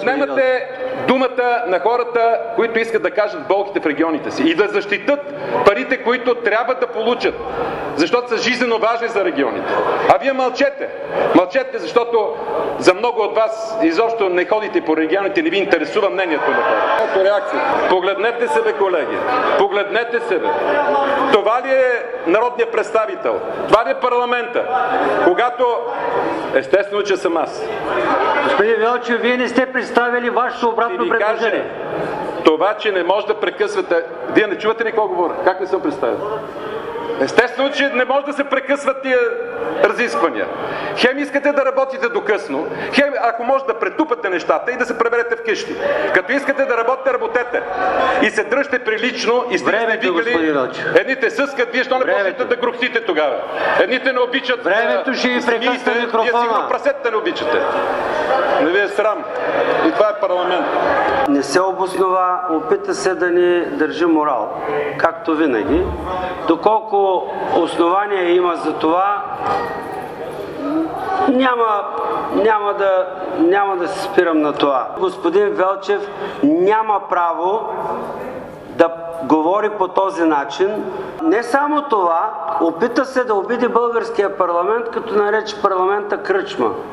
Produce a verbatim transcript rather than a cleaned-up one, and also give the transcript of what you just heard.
отнемате думата на хората, които искат да кажат болките в регионите си и да защитат парите, които трябва да получат, защото са жизненно важни за регионите. А вие мълчете. Мълчете, защото за много от вас изобщо не ходите по регионите, не ви интересува мнението на хората. Реакция. Погледнете се, бе, колеги. Погледнете се, бе. Това ли е народният представител? Това ли е парламента? Когато... Естествено, че съм аз. Господин Велчев, вие не сте представили вашето обратно предложение. Това, че не може да прекъсвате... Вие не чувате ли какво говоря? Как не съм представил? Естествено, че не може да се прекъсват тия разисквания. Хем искате да работите до късно, хем ако може да претупате нещата и да се преберете вкъщи. Като искате да работите, работете. И се дръжте прилично и сте викали. Едните съскат, вие що не почнете да грухтите тогава. Едните не обичат. Времето ще ви прекъсна микрофона. Вие сигурно прасетата не обичате. Не ви е срам. И това е парламент. Не се обоснова, опита се да ни държи морал, както винаги. Доколко основания има за това, няма, няма, да, няма да се спирам на това. Господин Велчев няма право да говори по този начин. Не само това, опита се да обиди българския парламент, като нарече парламента кръчма.